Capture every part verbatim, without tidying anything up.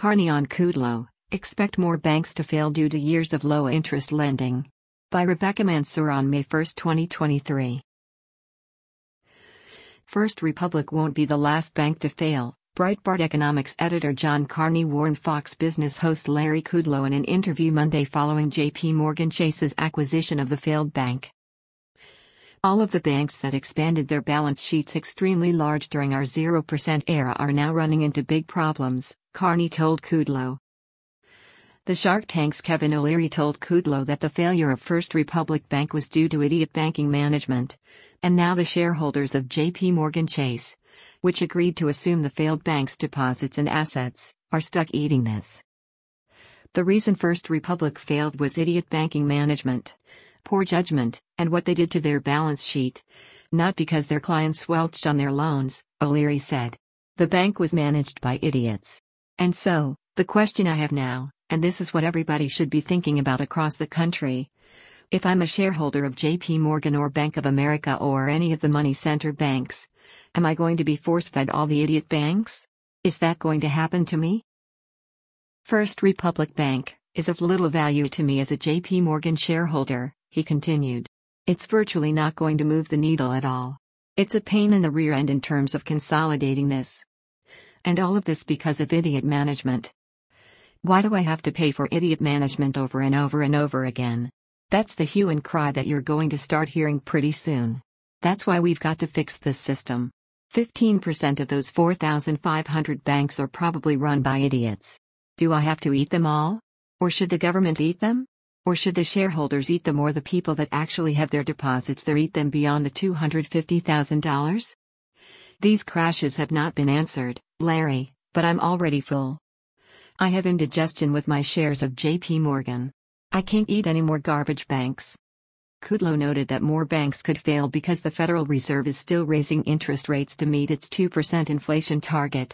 Carney on Kudlow, expect more banks to fail due to years of low-interest lending. By Rebecca Mansour on May first, twenty twenty-three. First Republic won't be the last bank to fail, Breitbart economics editor John Carney warned Fox Business host Larry Kudlow in an interview Monday following J P Morgan Chase's acquisition of the failed bank. All of the banks that expanded their balance sheets extremely large during our zero percent era are now running into big problems, Carney told Kudlow. The Shark Tank's Kevin O'Leary told Kudlow that the failure of First Republic Bank was due to idiot banking management, and now the shareholders of J P Morgan Chase, which agreed to assume the failed bank's deposits and assets, are stuck eating this. The reason First Republic failed was idiot banking management, poor judgment, and what they did to their balance sheet, not because their clients swelched on their loans, O'Leary said. The bank was managed by idiots. And so, the question I have now, and this is what everybody should be thinking about across the country. If I'm a shareholder of J P Morgan or Bank of America or any of the money center banks, am I going to be force-fed all the idiot banks? Is that going to happen to me? First Republic Bank is of little value to me as a J P Morgan shareholder, he continued. It's virtually not going to move the needle at all. It's a pain in the rear end in terms of consolidating this. And all of this because of idiot management. Why do I have to pay for idiot management over and over and over again? That's the hue and cry that you're going to start hearing pretty soon. That's why we've got to fix this system. fifteen percent of those four thousand five hundred banks are probably run by idiots. Do I have to eat them all? Or should the government eat them? Or should the shareholders eat them or the people that actually have their deposits there eat them beyond the two hundred fifty thousand dollars? These crashes have not been answered, Larry, but I'm already full. I have indigestion with my shares of J P Morgan. I can't eat any more garbage banks. Kudlow noted that more banks could fail because the Federal Reserve is still raising interest rates to meet its two percent inflation target.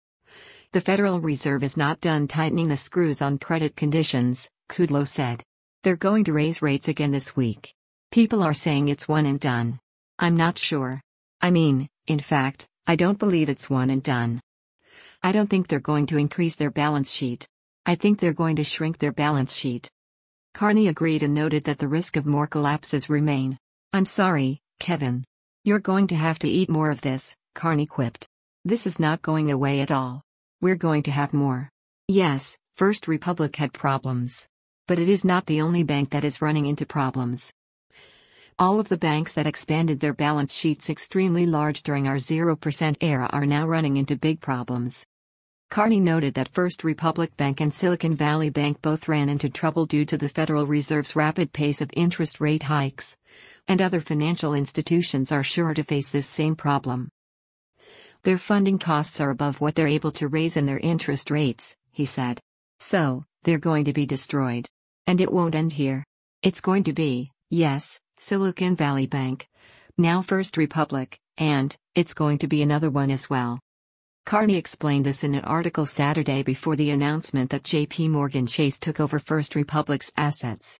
The Federal Reserve is not done tightening the screws on credit conditions, Kudlow said. They're going to raise rates again this week. People are saying it's one and done. I'm not sure. I mean, in fact, I don't believe it's one and done. I don't think they're going to increase their balance sheet. I think they're going to shrink their balance sheet. Carney agreed and noted that the risk of more collapses remain. I'm sorry, Kevin. You're going to have to eat more of this, Carney quipped. This is not going away at all. We're going to have more. Yes, First Republic had problems. But it is not the only bank that is running into problems. All of the banks that expanded their balance sheets extremely large during our zero percent era are now running into big problems. Carney noted that First Republic Bank and Silicon Valley Bank both ran into trouble due to the Federal Reserve's rapid pace of interest rate hikes, and other financial institutions are sure to face this same problem. Their funding costs are above what they're able to raise in their interest rates, he said. So, they're going to be destroyed. And it won't end here. It's going to be, yes, Silicon Valley Bank, now First Republic, and it's going to be another one as well. Carney explained this in an article Saturday before the announcement that J P Morgan Chase took over First Republic's assets.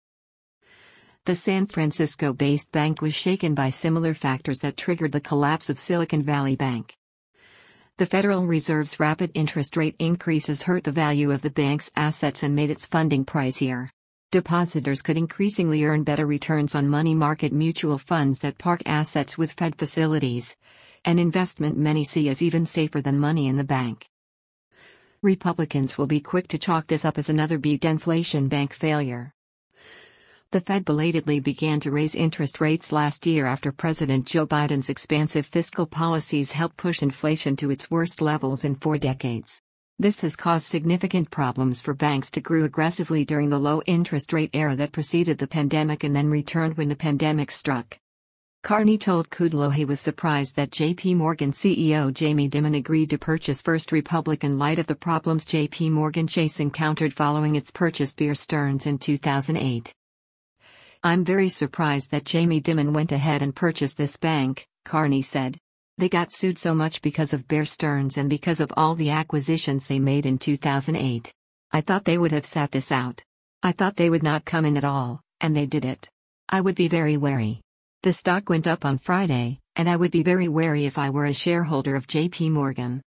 The San Francisco-based bank was shaken by similar factors that triggered the collapse of Silicon Valley Bank. The Federal Reserve's rapid interest rate increases hurt the value of the bank's assets and made its funding pricier. Depositors could increasingly earn better returns on money market mutual funds that park assets with Fed facilities, an investment many see as even safer than money in the bank. Republicans will be quick to chalk this up as another beat-inflation bank failure. The Fed belatedly began to raise interest rates last year after President Joe Biden's expansive fiscal policies helped push inflation to its worst levels in four decades. This has caused significant problems for banks to grow aggressively during the low interest rate era that preceded the pandemic and then returned when the pandemic struck. Carney told Kudlow he was surprised that J P Morgan C E O Jamie Dimon agreed to purchase First Republic in light of the problems J P Morgan Chase encountered following its purchase of Bear Stearns in two thousand eight. I'm very surprised that Jamie Dimon went ahead and purchased this bank, Carney said. They got sued so much because of Bear Stearns and because of all the acquisitions they made in two thousand eight. I thought they would have sat this out. I thought they would not come in at all, and they did it. I would be very wary. The stock went up on Friday, and I would be very wary if I were a shareholder of J P Morgan.